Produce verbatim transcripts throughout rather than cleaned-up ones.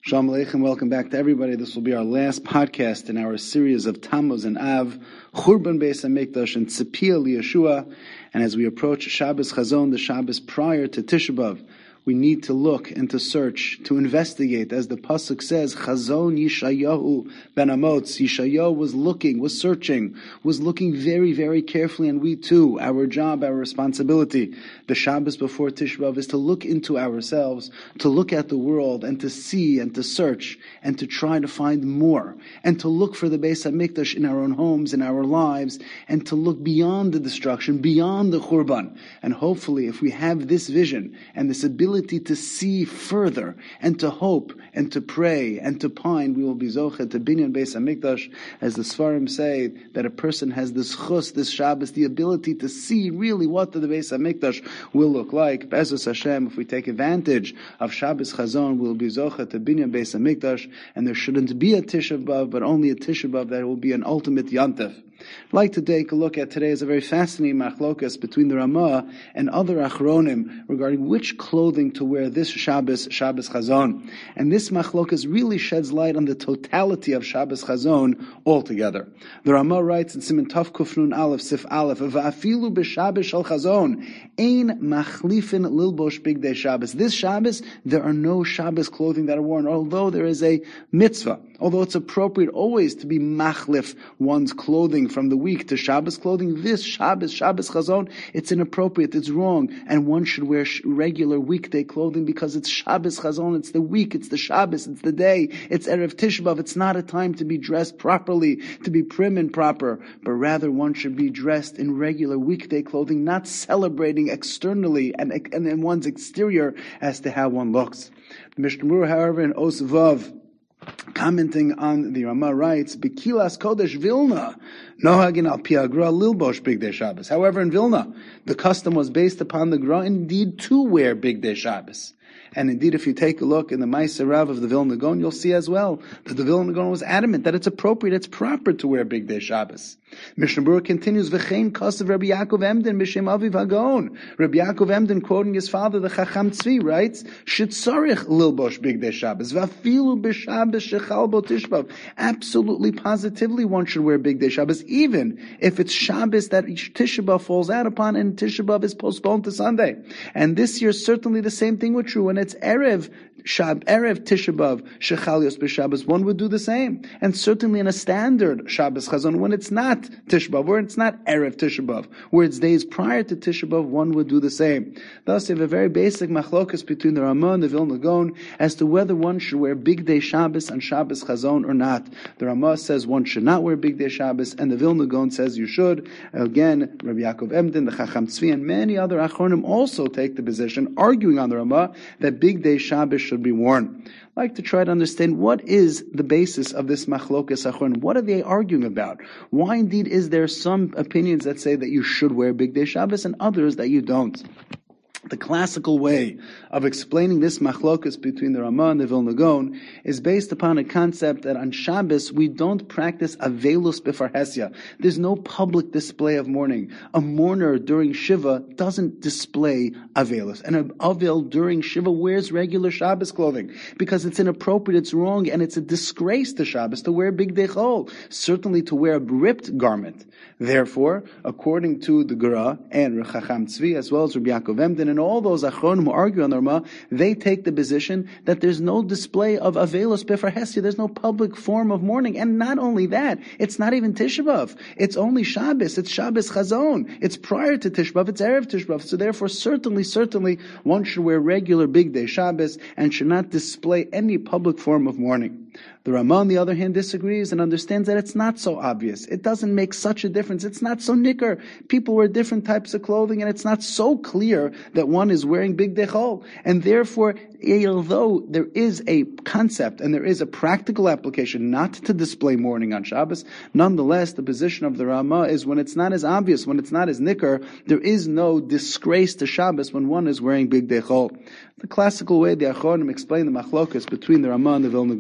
Shalom Aleichem, welcome back to everybody. This will be our last podcast in our series of Tammuz and Av, Churban Beis HaMikdash and Tzipiyah L'Yeshua. And as we approach Shabbos Chazon, the Shabbos prior to Tisha B'Av, we need to look and to search, to investigate. As the Pasuk says, Chazon Yishayahu ben Amotz. Yishayahu was looking, was searching, was looking very, very carefully, and we too, our job, our responsibility, the Shabbos before Tisha B'Av, is to look into ourselves, to look at the world, and to see, and to search, and to try to find more, and to look for the Beis HaMikdash in our own homes, in our lives, and to look beyond the destruction, beyond the Churban. And hopefully, if we have this vision, and this ability to see further and to hope and to pray and to pine, we will be zocheh to binyan Beis HaMikdash, as the Sfarim say that a person has this chus, this Shabbos, the ability to see really what the Beis HaMikdash will look like. Be'ezus Hashem, if we take advantage of Shabbos Chazon, we'll be zocheh to binyan Beis HaMikdash, and there shouldn't be a Tisha B'Av, but only a Tisha B'Av that will be an ultimate Yantif. I'd like to take a look at today is a very fascinating machlokas between the Ramah and other Achronim regarding which clothing to wear this Shabbos, Shabbos Chazon. And this machlokas really sheds light on the totality of Shabbos Chazon altogether. The Ramah writes in Siman Tov Kufnun Aleph Sif Aleph, Va'afilu b'Shabbos shel Chazon, ein machlifin lilbosh bigdei Shabbos. This Shabbos, there are no Shabbos clothing that are worn, although there is a mitzvah, although it's appropriate always to be machlif one's clothing from the week to Shabbos clothing. This Shabbos, Shabbos Chazon, it's inappropriate, it's wrong, and one should wear sh- regular weekday clothing because it's Shabbos Chazon, it's the week, it's the Shabbos, it's the day, it's Erev Tisha B'Av. It's not a time to be dressed properly, to be prim and proper, but rather one should be dressed in regular weekday clothing, not celebrating externally and, and in one's exterior as to how one looks. The Mishnah Berurah, however, in Os Vav, commenting on the Ramah, writes, Bekilas Kodesh Vilna, Nohagin al Pi Agra Lilbosh Bigdei Shabbos. However, in Vilna, the custom was based upon the Gra indeed to wear Bigdei Shabbos. And indeed, if you take a look in the Ma'aser Rav of the Vilna Gaon, you'll see as well that the Vilna Gaon was adamant that it's appropriate, it's proper to wear Bigdei Shabbos. Mishnah Berurah continues, V'chein kasav Rabbi Yaakov Emden b'shem Aviv HaGaon. Rabbi Yaakov Emden, quoting his father, the Chacham Tzvi, writes, Shetzarich lilbosh Bigdei Shabbos, v'afilu b'Shabbos shechal bo Tishbav. Absolutely, positively, one should wear Bigdei Shabbos, even if it's Shabbos that Tisha B'Av falls out upon and Tisha B'Av is postponed to Sunday. And this year, certainly the same thing was true. When it's Erev Shab, Erev Tisha B'Av, Shechalios b'Shabbos, one would do the same. And certainly in a standard Shabbos Chazon, when it's not Tisha B'Av, where it's not Erev Tisha B'Av, where it's days prior to Tisha B'Av, one would do the same. Thus, you have a very basic machlokas between the Ramah and the Vilna Gaon as to whether one should wear Bigdei Shabbos and Shabbos Chazon or not. The Ramah says one should not wear Bigdei Shabbos, and the Vilna Gaon says you should. Again, Rabbi Yaakov Emden, the Chacham Tzvi, and many other Achronim also take the position, arguing on the Ramah, that Bigdei Shabbos should be worn. I'd like to try to understand what is the basis of this machlokas achron. What are they arguing about? Why indeed is there some opinions that say that you should wear Bigdei Shabbos and others that you don't? The classical way of explaining this machlokas between the Ramah and the Vilna Gaon is based upon a concept that on Shabbos we don't practice avelus b'farhesia. There's no public display of mourning. A mourner during Shiva doesn't display avelus. And an avel during Shiva wears regular Shabbos clothing because it's inappropriate, it's wrong, and it's a disgrace to Shabbos to wear Bigdei Chol, certainly to wear a ripped garment. Therefore, according to the Gra and Chacham Tzvi, as well as Rabbi Yaakov Emden, and all those Achronim who argue on the Ramah, they take the position that there's no display of Avelus B'farhesia, there's no public form of mourning. And not only that, it's not even Tisha B'Av. It's only Shabbos, it's Shabbos Chazon. It's prior to Tisha B'Av, it's Erev Tisha B'Av. So therefore, certainly, certainly, one should wear regular Bigdei Shabbos and should not display any public form of mourning. The Ramah, on the other hand, disagrees and understands that it's not so obvious. It doesn't make such a difference. It's not so nicker. People wear different types of clothing, and it's not so clear that one is wearing Bigdei Chol. And therefore, although there is a concept and there is a practical application not to display mourning on Shabbos, nonetheless, the position of the Ramah is when it's not as obvious, when it's not as nicker, there is no disgrace to Shabbos when one is wearing Bigdei Chol. The classical way the Achronim explain the machlokas between the Ramah and the Vilna Gaon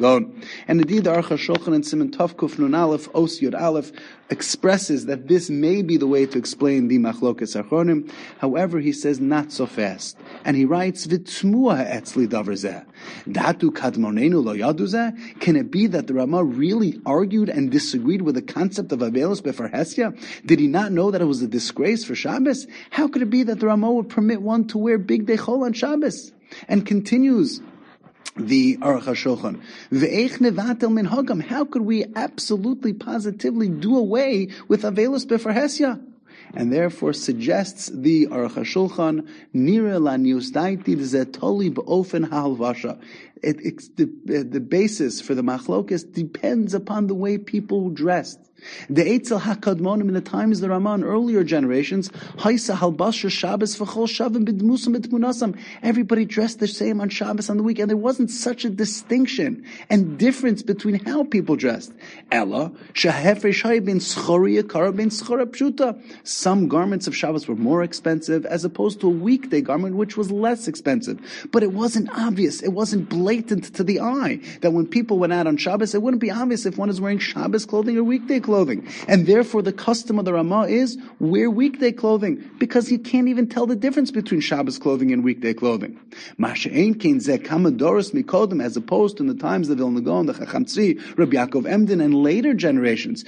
And indeed, the Aruch HaShulchan in Siman Tov Kuf Nun Aleph, Os Yud Aleph, expresses that this may be the way to explain the Machlokas Achronim. However, he says not so fast. And he writes, V'tzmua ha'etzli davar zeh. Datu kadmonenu lo yadu zeh. Can it be that the Rama really argued and disagreed with the concept of Avelos Befarhesia? Did he not know that it was a disgrace for Shabbos? How could it be that the Rama would permit one to wear big dechol on Shabbos? And continues the Aruch HaShulchan, Ve'ech nevatel minhagam. How could we absolutely, positively do away with Avelos Befarhesia? And therefore suggests the Aruch HaShulchan, Nira la niusdaiti zetoli b'ofen ha'alvasha. It, it's the, the basis for the machlokas depends upon the way people dressed. The Eitzel HaKadmonim in the times of the Rama and earlier generations, Haisa halbasha Shabbos v'chol shavim b'dmusam b'tmunasam. Everybody dressed the same on Shabbos on the weekend. There wasn't such a distinction and difference between how people dressed. Ella shehefresh hay ben schori yakara ben schora pshuta. Some garments of Shabbos were more expensive as opposed to a weekday garment which was less expensive. But it wasn't obvious. It wasn't blatant to the eye that when people went out on Shabbos, it wouldn't be obvious if one is wearing Shabbos clothing or weekday clothing. Clothing. And therefore the custom of the Rama is wear weekday clothing, because you can't even tell the difference between Shabbos clothing and weekday clothing. As opposed to in the times of Vilna Gaon, the Chacham Tzvi, Rabbi Yaakov Emden, and later generations.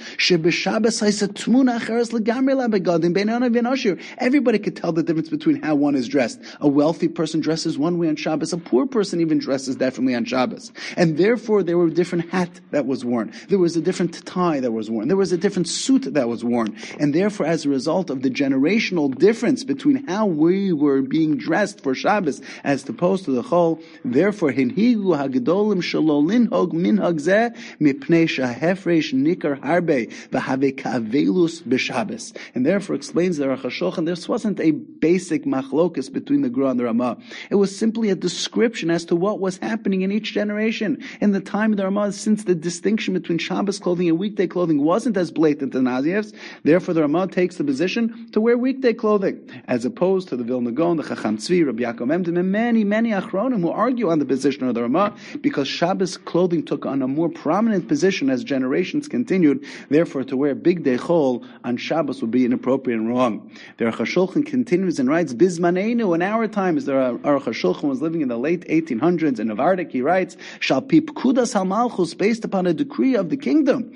Everybody could tell the difference between how one is dressed. A wealthy person dresses one way on Shabbos, a poor person even dresses differently on Shabbos. And therefore there were a different hat that was worn. There was a different tie that was worn. There was a different suit that was worn. And therefore, as a result of the generational difference between how we were being dressed for Shabbos as opposed to the Chol, therefore, hinhigu hagedolim shelo linhog minhag zeh mipnei shahefresh nikar harbe v'have ka'avelus b'Shabbos. And therefore explains the Aruch HaShulchan, this wasn't a basic machlokus between the Gra and the Rama. It was simply a description as to what was happening in each generation. In the time of the Rama, since the distinction between Shabbos clothing and weekday clothing wasn't as blatant as Naziev's, therefore the Rama takes the position to wear weekday clothing, as opposed to the Vilna Gaon, the Chacham Tzvi, Rabbi Yaakov Emden, and many, many Achronim who argue on the position of the Rama, because Shabbos clothing took on a more prominent position as generations continued. Therefore, to wear big dechol on Shabbos would be inappropriate and wrong. The Aruch HaShulchan continues and writes, Bizmaneinu, in our times, the Aruch HaShulchan was living in the late eighteen hundreds, in Navardik, he writes, Shal pi pkudas halmalchus, based upon a decree of the kingdom,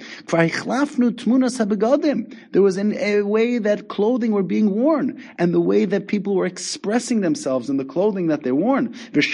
there was an, a way that clothing were being worn, and the way that people were expressing themselves in the clothing that they're worn.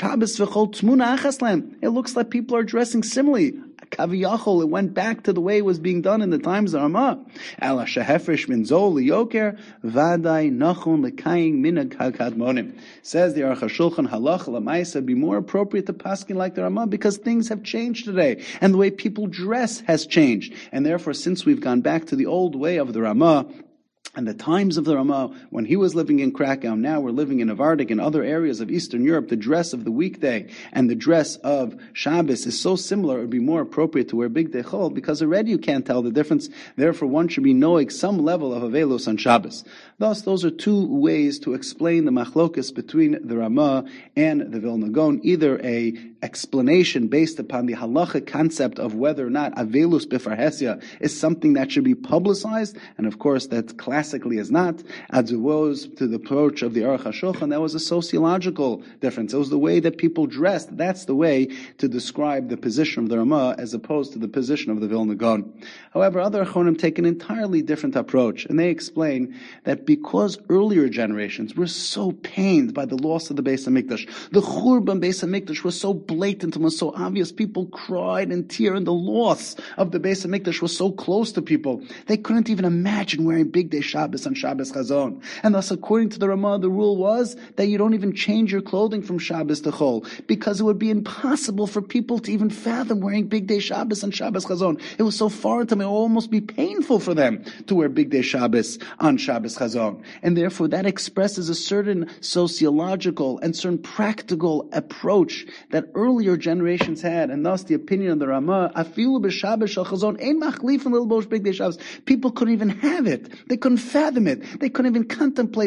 It looks like people are dressing similarly. Kaviyachol, it went back to the way it was being done in the times of Rama. Ala shehefresh min zol liyoker vaday nachon lekaying minag hakadmonim. Says the Aruch HaShulchan, halach lamaisa, be more appropriate to paskin like the Rama, because things have changed today, and the way people dress has changed, and therefore, since we've gone back to the old way of the Rama, and the times of the Rama, when he was living in Krakow, now we're living in Navardik and other areas of Eastern Europe, the dress of the weekday and the dress of Shabbos is so similar, it would be more appropriate to wear big dechol, because already you can't tell the difference. Therefore, one should be knowing some level of Avelos on Shabbos. Thus, those are two ways to explain the machlokas between the Rama and the Vilna Gaon, either a explanation based upon the halachic concept of whether or not Avelus Befarhesia is something that should be publicized, and of course that classically is not, as it was to the approach of the Aruch HaShulchan, that was a sociological difference. It was the way that people dressed. That's the way to describe the position of the Rama as opposed to the position of the Vilna Gaon. However, other Achronim take an entirely different approach, and they explain that because earlier generations were so pained by the loss of the Beis HaMikdash, the Churban Beis HaMikdash was so blatant and was so obvious, people cried in tear, and the loss of the Beis HaMikdash was so close to people, they couldn't even imagine wearing big day Shabbos on Shabbos Chazon. And thus, according to the Rama, the rule was that you don't even change your clothing from Shabbos to Chol, because it would be impossible for people to even fathom wearing big day Shabbos on Shabbos Chazon. It was so far to me, it would almost be painful for them to wear big day Shabbos on Shabbos Chazon. And therefore, that expresses a certain sociological and certain practical approach that earlier generations had, and thus the opinion of the Rama, afilu b'Shabbos shel Chazon ein machlifin l'ilbosh big day Shabbos. People couldn't even have it. They couldn't fathom it. They couldn't even contemplate or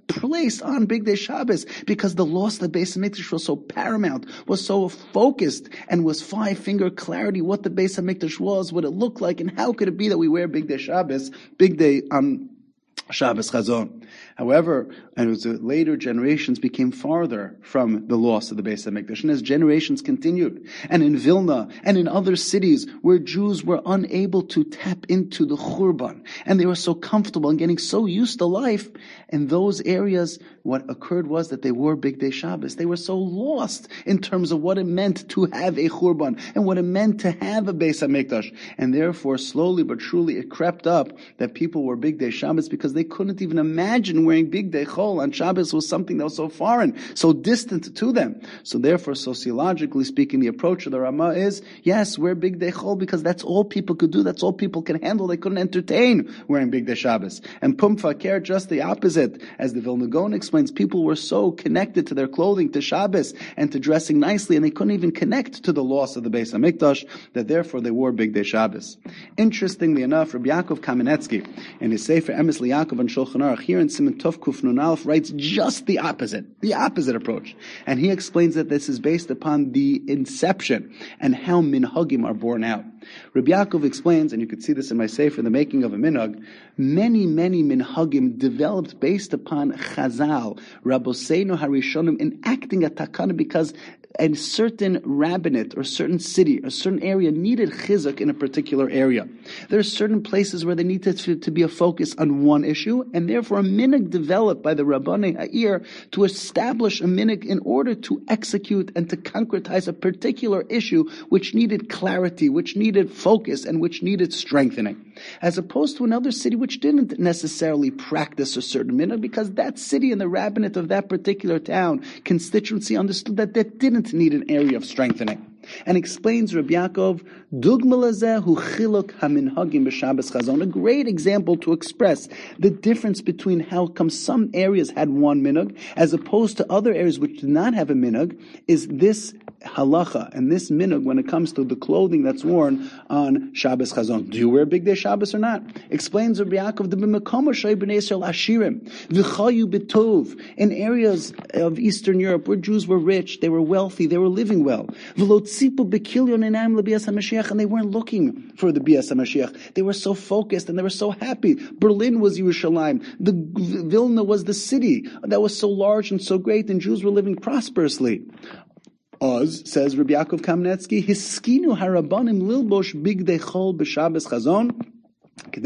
placed on Bigdei Shabbos because the loss of the Beis HaMikdash was so paramount, was so focused, and was five-finger clarity what the Beis HaMikdash was, what it looked like, and how could it be that we wear Bigdei Shabbos, Bigdei on Shabbos Chazon. However, and it was uh, later generations became farther from the loss of the Beis HaMikdash. And as generations continued, and in Vilna, and in other cities where Jews were unable to tap into the Churban, and they were so comfortable and getting so used to life, in those areas, what occurred was that they wore Bigdei Shabbos. They were so lost in terms of what it meant to have a Churban, and what it meant to have a Beis HaMikdash. And therefore, slowly but surely, it crept up that people wore Bigdei Shabbos because they couldn't even imagine wearing Bigdei Chol on Shabbos was something that was so foreign, so distant to them. So therefore, sociologically speaking, the approach of the Ramah is, yes, wear Bigdei Chol because that's all people could do, that's all people can handle. They couldn't entertain wearing Bigdei Shabbos. And Pum Fakir, just the opposite. As the Vilna Gaon explains, people were so connected to their clothing, to Shabbos, and to dressing nicely, and they couldn't even connect to the loss of the Beis HaMikdash, that therefore they wore Bigdei Shabbos. Interestingly enough, Rabbi Yaakov Kamenetsky, in his Sefer Emes Liyaakov and Shulchan Aruch, here in Siman Tov Kuf Nun Aleph, writes just the opposite, the opposite approach. And he explains that this is based upon the inception and how minhagim are born out. Rabbi Yaakov explains, and you could see this in my Sefer, the making of a minhag, many, many minhagim developed based upon Chazal, Rabboseinu Harishonim, enacting a takana because a certain rabbinate or certain city or certain area needed chizuk in a particular area. There are certain places where they needed to, to be a focus on one issue, and therefore a minhag developed by the Rabbanei Ha'ir to establish a minhag in order to execute and to concretize a particular issue which needed clarity, which needed focus, and which needed strengthening. As opposed to another city which didn't necessarily practice a certain minhag because that city and the rabbinate of that particular town, constituency, understood that that didn't need an area of strengthening. And explains Rabbi Yaakov, Dugma lazeh hu chiluk haminhagim b'Shabbos Chazon, a great example to express the difference between how come some areas had one minhag as opposed to other areas which did not have a minhag, is this halacha and this minhag when it comes to the clothing that's worn on Shabbos Chazon. Do you wear Bigdei Shabbos or not? Explains Rabbi Yaakov, the b'makom shay b'nei Yisrael ashirim v'chayu b'tov, in areas of Eastern Europe where Jews were rich, they were wealthy, they were living well. And they weren't looking for the Bias HaMashiach. They were so focused and they were so happy. Berlin was Yerushalayim. The Vilna was the city that was so large and so great, and Jews were living prosperously. Oz, says Rabbi Yaakov Kamenetsky, Hiskinu harabanim lilbosh bigdei chol b'Shabbos Chazon, that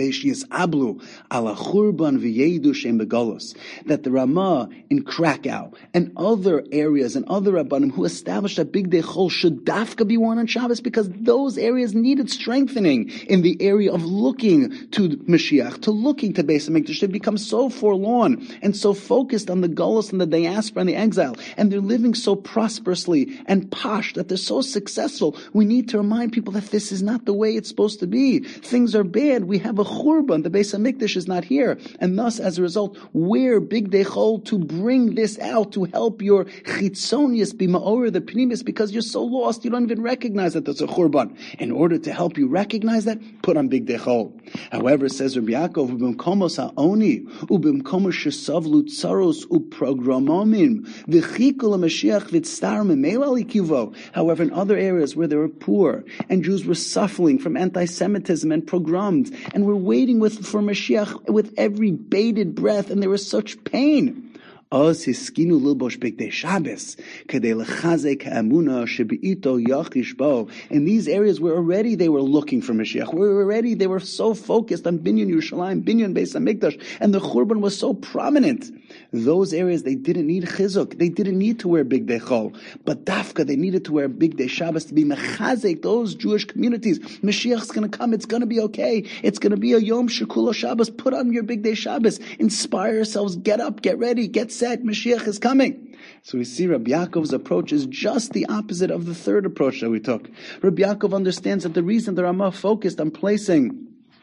the Ramah in Krakow and other areas and other Rabbanim who established that Bigdei Chol should dafka be worn on Shabbos because those areas needed strengthening in the area of looking to Mashiach, to looking to Beis HaMikdash. They become so forlorn and so focused on the Golos and the diaspora and the exile, and they're living so prosperously and posh that they're so successful. We need to remind people that this is not the way it's supposed to be. Things are bad. We have a churban. The Beis HaMikdash is not here. And thus, as a result, wear Bigdei Chol to bring this out, to help your chitzonius be ma'or, the pnimis, because you're so lost, you don't even recognize that there's a churban. In order to help you recognize that, put on Bigdei Chol. However, says Rabbi Yaakov, ubimkomos ha'oni, ubimkomos shesavlu tsaros uprogramomim, v'chikol ha'mashiach v'tztar memela likivo. However, in other areas where they were poor, and Jews were suffering from anti-Semitism and pogroms, and we're waiting with for Mashiach with every bated breath, and there was such pain. Oz hiskinu lilbosh bigdei Shabbos kadei lechazek ha'amuna shebeito yachish bo. In these areas where already they were looking for Mashiach, where already they were so focused on Binyan Yerushalayim, Binyan Beis HaMikdash, and the Churban was so prominent. Those areas they didn't need chizuk, they didn't need to wear Bigdei Chol, but dafka they needed to wear Bigdei Shabbos to be mechazek those Jewish communities. Mashiach's going to come, it's going to be okay, it's going to be a Yom Shekulo Shabbos. Put on your Bigdei Shabbos, inspire yourselves, get up, get ready, get set, Mashiach is coming. So we see Rabbi Yaakov's approach is just the opposite of the third approach that we took. Rabbi Yaakov understands that the reason the Ramah focused on placing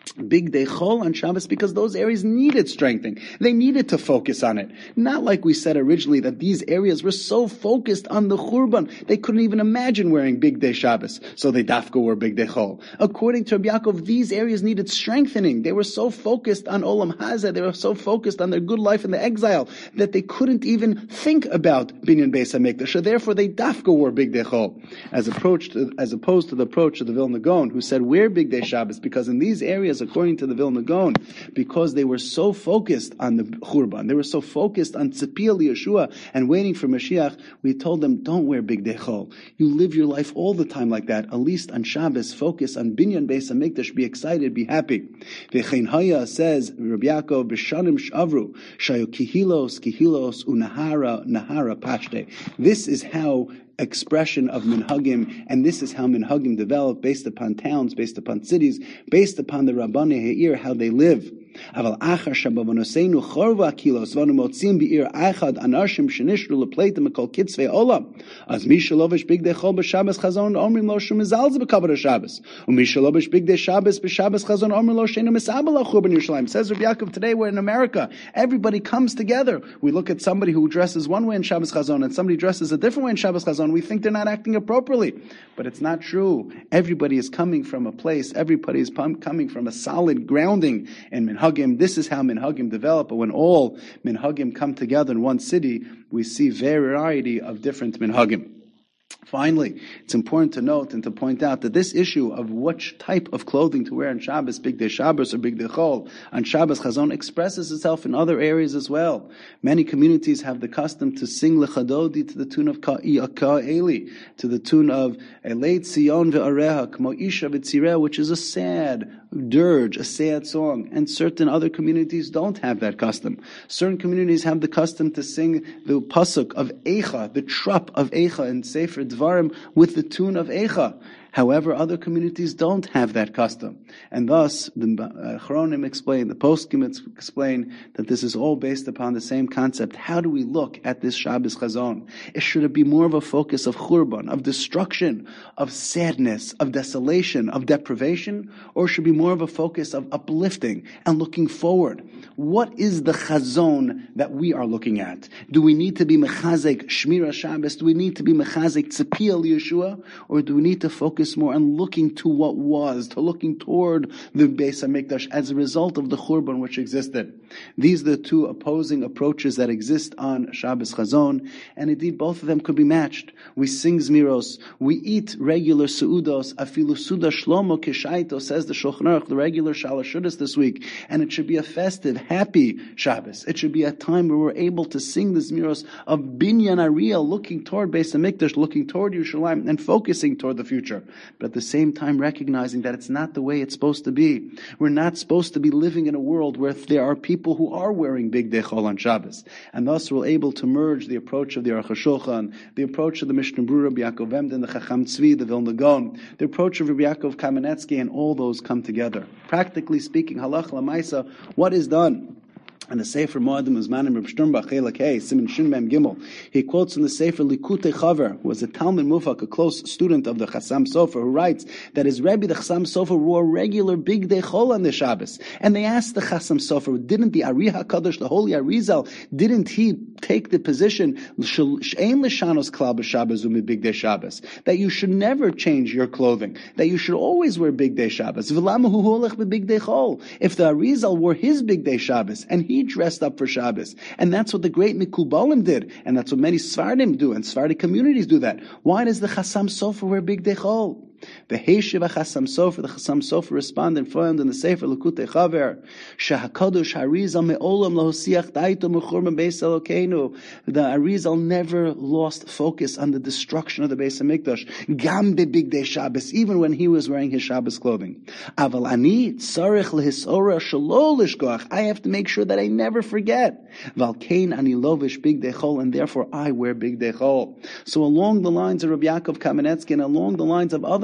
Big Day Chol on Shabbos because those areas needed strengthening. They needed to focus on it. Not like we said originally that these areas were so focused on the Churban, they couldn't even imagine wearing Big Day Shabbos. So they dafka wore Big Day Chol. According to Rabbi Yaakov, these areas needed strengthening. They were so focused on Olam Hazeh, they were so focused on their good life in the exile that they couldn't even think about Binyan Beis HaMikdash. So therefore they dafka wore Big Day Chol. As, approached, as opposed to the approach of the Vilna Gaon, who said wear Big Day Shabbos because in these areas, according to the Vilna Gaon, because they were so focused on the Churban, they were so focused on Tzipiyah Yeshua and waiting for Mashiach, we told them, don't wear Big Day Chol. You live your life all the time like that. At least on Shabbos, focus on Binyan Beis HaMikdash, be excited, be happy. V'chein Haya says, Rabbi Yaakov, B'shanim Shavru, Shayu Kihilos, Kihilos, Unahara, Nahara Pashte. This is how expression of minhagim, and this is how minhagim develop based upon towns, based upon cities, based upon the Rabbanei Ha'ir, how they live. Aval achar shabavonoseinu chorva kilos vanu motzim be'ir achad anashim shenishru lepleitim ekol kitzvei olam. As mishalovish big day chol b'Shabbos chazon omrim lo shum mizalze b'kavod Shabbos. Umishalovish big day Shabbos b'Shabbos chazon omrim lo sheinu misabel achurban Yerushalayim. Says Rabbi Yaakov, today we're in America. Everybody comes together. We look at somebody who dresses one way in Shabbos chazon and somebody dresses a different way in Shabbos chazon. We think they're not acting appropriately. But it's not true. Everybody is coming from a place, everybody is coming from a solid grounding in minhagim. This is how minhagim develop. But when all minhagim come together in one city, we see variety of different minhagim. Finally, it's important to note and to point out that this issue of which type of clothing to wear on Shabbos, Big Day Shabbos or Big Day Chol, on Shabbos Chazon, expresses itself in other areas as well. Many communities have the custom to sing Lechadodi to the tune of Ka'eli, to the tune of Elei Tzion ve'areha, Kmo Isha v'tzireh, which is a sad dirge, a sad song. And certain other communities don't have that custom. Certain communities have the custom to sing the pasuk of Eicha, the trup of Eicha in Sefer Dvarim with the tune of Eicha. However, other communities don't have that custom. And thus, the Achronim explain, the Poskim explain that this is all based upon the same concept. How do we look at this Shabbos Chazon? It should it be more of a focus of Churban, of destruction, of sadness, of desolation, of deprivation? Or should it be more of a focus of uplifting and looking forward? What is the Chazon that we are looking at? Do we need to be Mechazek Shmira Shabbos? Do we need to be Mechazek Tzipiyah Yeshua? Or do we need to focus more on looking to what was, to looking toward the Beis HaMikdash as a result of the Churban which existed? These are the two opposing approaches that exist on Shabbos Chazon, and indeed both of them could be matched. We sing Zmiros, we eat regular Seudos, Afilu Suda Shlomo Kishaito, says the Shulchan Aruch, the regular Shalashudas this week, and it should be a festive, happy Shabbos. It should be a time where we're able to sing the Zmiros of Binyan Ariel, looking toward Beis HaMikdash, looking toward Yerushalayim, and focusing toward the future. But at the same time recognizing that it's not the way it's supposed to be. We're not supposed to be living in a world where there are people who are wearing Big Day Chol on Shabbos. And thus we're able to merge the approach of the Aruch HaShulchan, the approach of the Mishnah Berurah, Rabbi Yaakov Emden, the Chacham Tzvi, the Vilna Gaon, the approach of Rabbi Yaakov Kamenetsky, and all those come together. Practically speaking, halach lamaisa, what is done? And the Sefer Moadim Uzmanim Reb Sternbach Chelak Hey Siman Shin Mem Gimel. He quotes in the Sefer Likutei Chaver, who was a Talmud Mufak, a close student of the Chassam Sofer, who writes that his Rebbe, the Chassam Sofer, wore regular Big Day Chol on the Shabbos. And they asked the Chassam Sofer, didn't the Ari HaKadosh, the Holy Arizal, didn't he take the position She'ein L'shanos Klal B'Shabbos Umi Big Day Shabbos, that you should never change your clothing, that you should always wear Big Day Shabbos? V'lama hu holech b'Big Day Chol? If the Arizal wore his Big Day Shabbos and he dressed up for Shabbos, and that's what the great Mikubalim did, and that's what many Sfardim do, and Sephardic communities do that. Why does the Chassam Sofer wear Big Day Chol? The Heishiva Chassam Sofer, the Chassam Sofer responded and found in the Sefer Likutei Chaver, Shehakadosh Harizal me'olam lahosiach daito mechurban beis Elokeinu. The Arizal never lost focus on the destruction of the Beis HaMikdash. Gam be Big Day Shabbos, even when he was wearing his Shabbos clothing. Aval ani tzarich lehisora shelo lishkoach. I have to make sure that I never forget. Valkein ani lovish Big Day Chol, and therefore I wear Big Day Chol. So along the lines of Rabbi Yaakov Kamenetsky and along the lines of other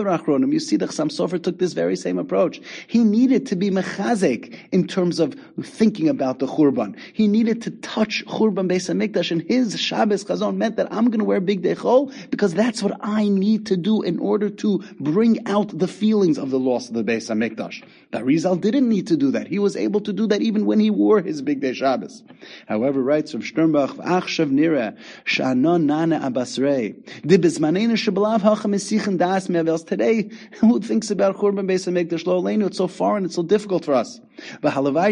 other Achronim, you see the Chassam Sofer took this very same approach. He needed to be mechazek in terms of thinking about the Churban. He needed to touch Churban Beis HaMikdash, and his Shabbos Chazon meant that I'm going to wear Bigdei Chol because that's what I need to do in order to bring out the feelings of the loss of the Beis HaMikdash. The Arizal didn't need to do that. He was able to do that even when he wore his Bigdei Shabbos. However, writes Rav Sternbach, Achshav nira sha'anon nana abasrei di bezmanenu shebalav hacham esichen das me'avels. Today, who thinks about Churban Beis HaMikdash lo aleinu? It's so foreign, it's so difficult for us. Halavai,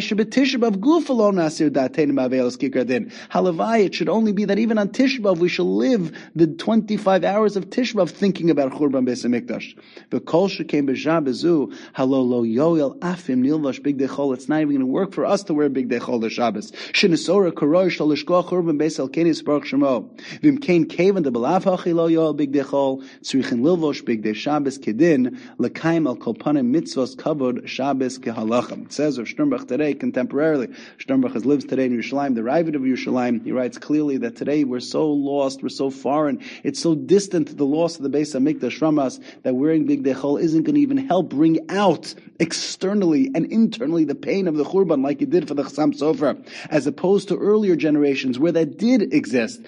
it should only be that even on Tisha B'Av we shall live the twenty-five hours of Tisha B'Av thinking about Churban Beis HaMikdash. It's not even going to work for us to wear Bigdei Chol to Shabbos. Shinesora Karoi Shal Lishkoach Churban Beis Elkenis Baruch Shemo. V'imkein Kavan de Belav Hachi Lo Yoel Bigdei Chol Tzrichin Lilvosh Bigdei Shabbos Kedin Lekaim Al Kolpanim Mitzvos Kavod Shabbos Kehalachim. It says of Sternbach today, contemporarily, Sternbach lives today in Yerushalayim, the Ravid of Yerushalayim. He writes clearly that today we're so lost, we're so foreign, it's so distant, the loss of the Beis HaMikdash from us, that wearing Bigdei Chol isn't going to even help bring out externally and internally the pain of the Churban like it did for the Chassam Sofer, as opposed to earlier generations where that did exist.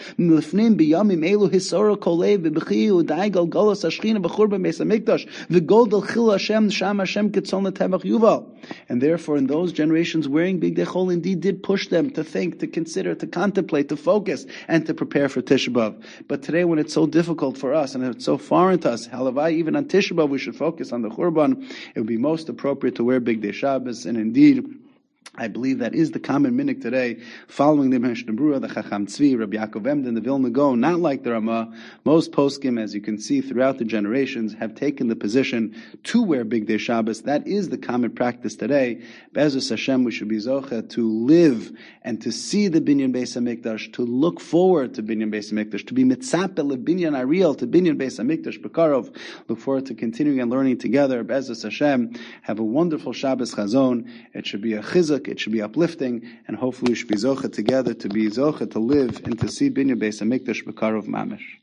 And therefore, in those generations, wearing Bigdei Chol indeed did push them to think, to consider, to contemplate, to focus, and to prepare for Tisha B'Av. But today, when it's so difficult for us, and it's so foreign to us, halavai, even on Tisha B'Av, we should focus on the Churban. It would be most appropriate to wear Bigdei Shabbos, and indeed, I believe that is the common minhag today, following the Mishnah Berurah, the Chacham Tzvi, Rabbi Yaakov Emden, the Vilna Gaon, not like the Ramah. Most poskim, as you can see throughout the generations, have taken the position to wear Bigdei Shabbos. That is the common practice today. Be'ezus Hashem, we should be zocheh to live and to see the Binyan Beis HaMikdash, to look forward to Binyan Beis HaMikdash, to be mitzapeh lebinyan ariel, to Binyan Beis HaMikdash Bekarov. Look forward to continuing and learning together. Be'ezus Hashem, have a wonderful Shabbos Chazon. It should be a chizuk. It should be uplifting, and hopefully we should be zocheh together to be zocheh to live and to see Binyan Beis HaMikdash Bekarov Mamish.